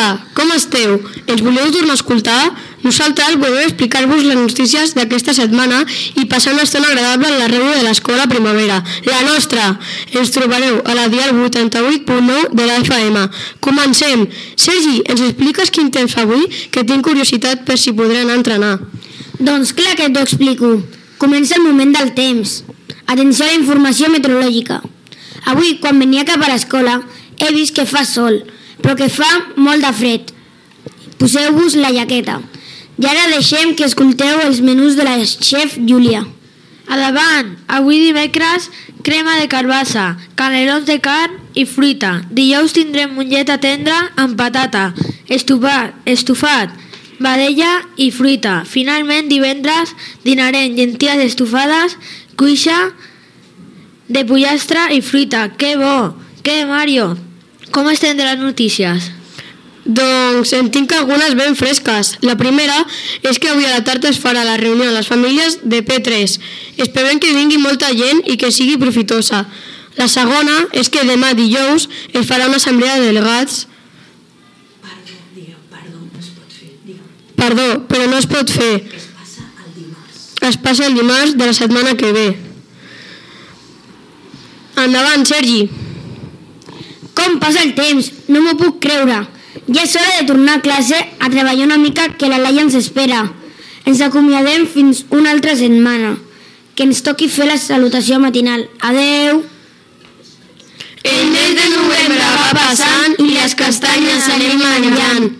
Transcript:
Hola, com esteu? Ens voleu tornar a escoltar? Nosaltres volem explicar-vos les notícies d'aquesta setmana i passar una estona agradable en la ràdio de l'Escola Primavera, la nostra. Ens trobareu a la dial 88.9 de la FM. Comencem. Sergi, ens expliques quin temps fa avui? Que tinc curiositat per si podré anar a entrenar. Doncs clar que t'ho explico. Comença el moment del temps. Atenció a la informació meteorològica. Avui, quan venia cap a l'escola, he vist que fa sol, però que fa molt de fred. Poseu-vos la jaqueta. I ara deixem que escolteu els menús de la xef Júlia. Endavant! Avui dimecres, crema de carbassa, canelons de carn i fruita. Dijous tindrem mongeta tendra amb patata, estofat, vedella i fruita. Finalment, divendres, dinarem llenties estofades, cuixa de pollastre i fruita. Que bo! Què, Mario? Com estem de les notícies? Doncs en tinc algunes ben fresques. La primera és que avui a la tarda es farà la reunió de les famílies de P3. Esperem que vingui molta gent i que sigui profitosa. La segona és que demà dijous es farà una assemblea de delegats. Perdó, no es pot fer. Perdó, però no es pot fer. Es passa el dimarts. Es passa el dimarts de la setmana que ve. Endavant, Sergi. Com passa el temps? No m'ho puc creure. Ja és hora de tornar a classe a treballar una mica, que la Laia ens espera. Ens acomiadem fins una altra setmana. Que ens toqui fer la salutació matinal. Adeu! El mes de novembre va passant i les castanyes anem menjant.